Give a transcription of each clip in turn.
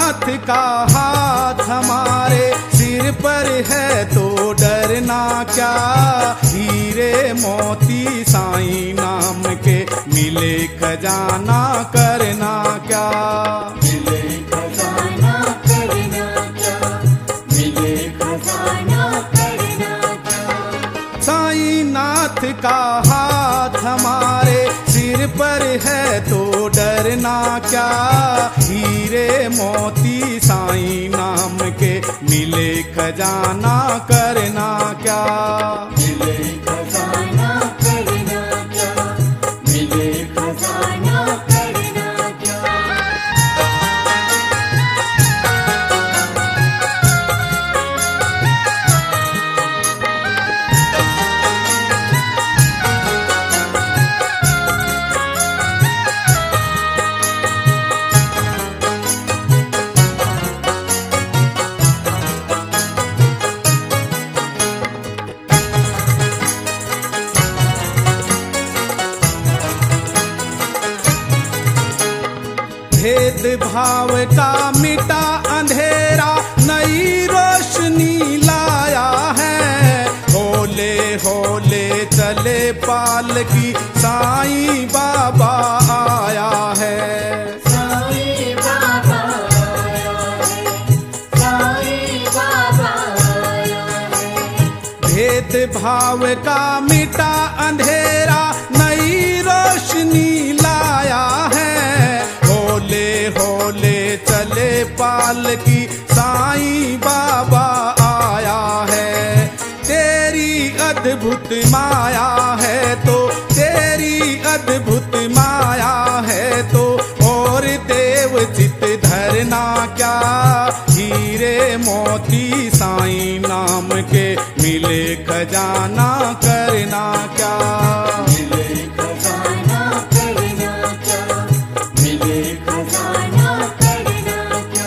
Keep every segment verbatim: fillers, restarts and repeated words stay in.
नाथ का हाथ हमारे सिर पर है तो डरना क्या। हीरे मोती साईं नाम के मिले खजाना करना क्या। मिले खजाना करना क्या, मिले खजाना करना क्या। साईं नाथ का हाथ हमारे सिर पर है तो डरना क्या। हीरे मोती साईं नाम के मिले खजाना करना क्या। मिले खजाना करना क्या, मिले खजाना करना क्या। भेद भाव का मिटा अंधेरा नई रोशनी लाया है। होले होले चले पालकी साईं बाबा आया है। साईं बाबा आया है, साईं बाबा आया है। भेद भाव का मिटा अंधेरा नई रोशनी लाया है। होले होले चले पालकी साईं बाबा आया है। तेरी अद्भुत माया है तो, तेरी अद्भुत माया है तो और देव चित धरना क्या। हीरे मोती साईं नाम के मिले खजाना करना क्या। मिले खजाना करना क्या, मिले खजाना करना क्या।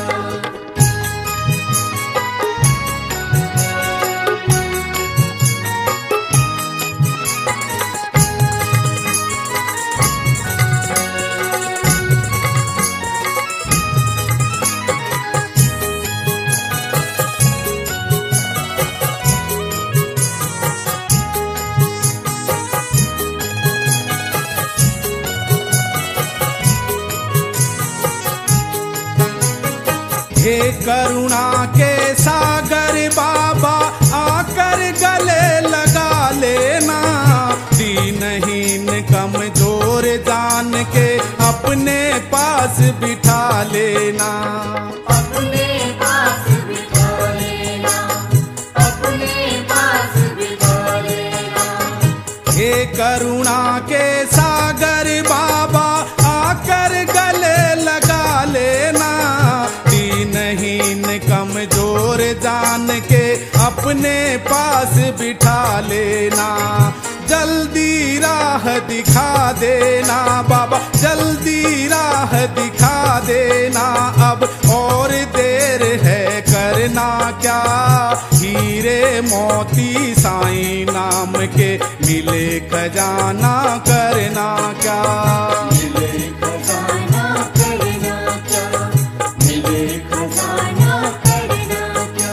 हे करुणा के सागर बाबा आकर गले लगा लेना। दीनहीन कमजोर जान के अपने पास बिठा लेना। अपने पास बिठा लेना, अपने पास बिठा लेना। हे करुणा के सागर बाबा आकर गले लगा लेना। दीनहीन कमजोर जान के अपने पास बिठा लेना। जल्दी राह दिखा देना बाबा, जल्दी राह दिखा देना। अब और देर है करना क्या। हीरे मोती साईं नाम के मिले खजाना करना क्या। मिले खजाना करना क्या, मिले खजाना करना क्या।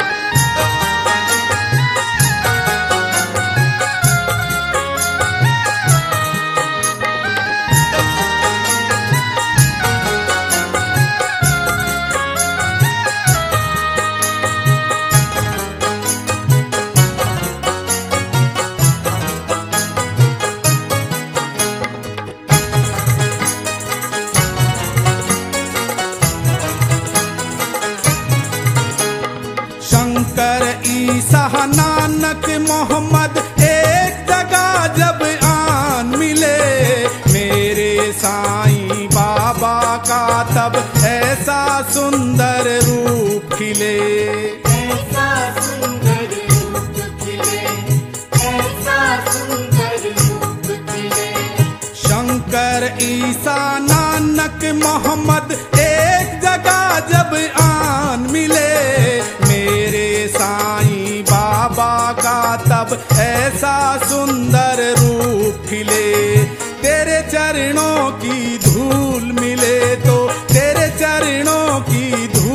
शंकर ईसा नानक मोहम्मद एक जगह जब आन मिले। मेरे साईं बाबा का तब ऐसा सुंदर रूप खिले। ऐसा सुंदर रूप खिले, ऐसा सुंदर रूप खिले। शंकर ईसा नानक मोहम्मद एक जगह जब आन मिले। मेरे साईं बाबा का तब ऐसा सुंदर रूप खिले। तेरे चरणों की धूल मिले तो, तेरे चरणों की धूल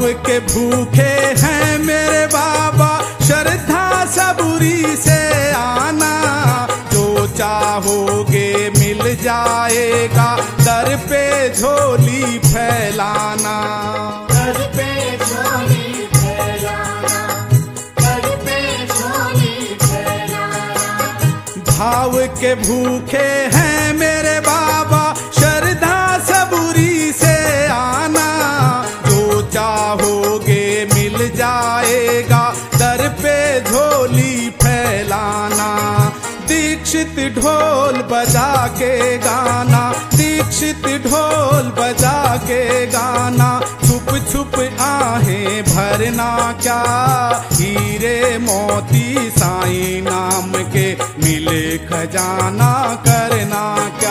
भाव के भूखे हैं मेरे बाबा, श्रद्धा सबूरी से आना, जो चाहोगे मिल जाएगा, दर पे झोली फैलाना। दर पे झोली फैलाना, दर पे झोली फैलाना। भाव के भूखे हैं मेरे बाबा, श्रद्धा सबूरी से आना, जो चाहोगे मिल जाएगा, दर पे झोली फैलाना। दीक्षित ढोल बजा के गाना, दीक्षित ढोल बजा के गाना, छुप छुप आहें भरना क्या, हीरे मोती साईं नाम के मिले खजाना करना क्या।